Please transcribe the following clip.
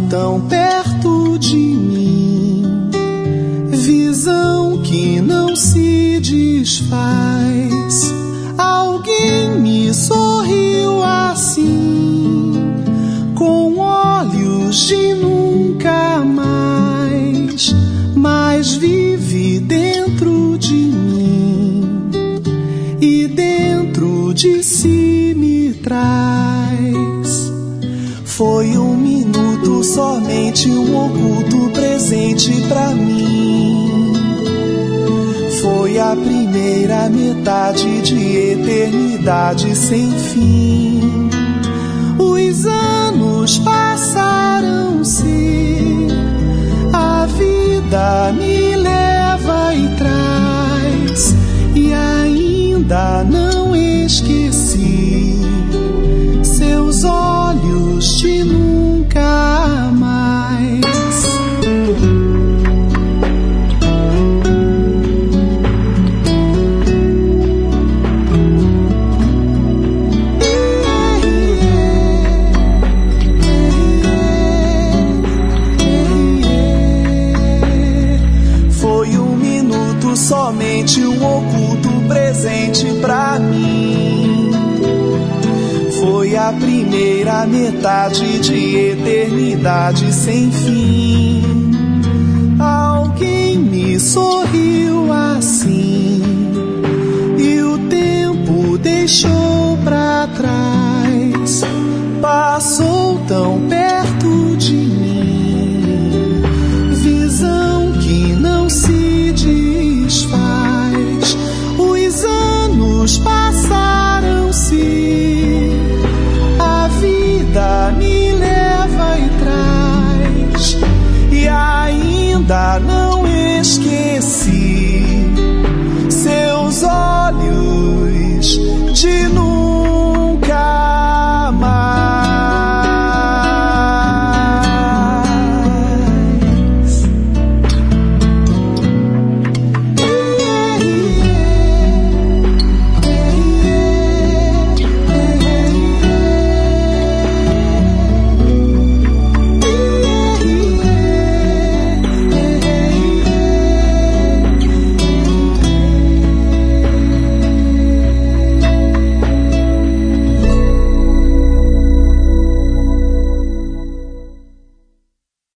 tão perto de mim, visão que não se desfaz. Alguém me sorriu assim, com olhos de nunca mais, mas vive dentro de mim e dentro de si me traz. Foi um minuto, somente um oculto presente pra mim. Foi a primeira metade de eternidade sem fim. Os anos passaram-se, a vida me leva e traz, e ainda não esqueci seus olhos de nunca mais. Foi um minuto, somente um oculto presente pra mim. Foi a primeira metade de eternidade sem fim. Alguém me sorriu assim, e o tempo deixou pra trás. Passou tão perto de mim, visão que não se desfaz. Os anos passaram-se, a vida me leva e traz, e ainda não esqueci seus olhos de novo.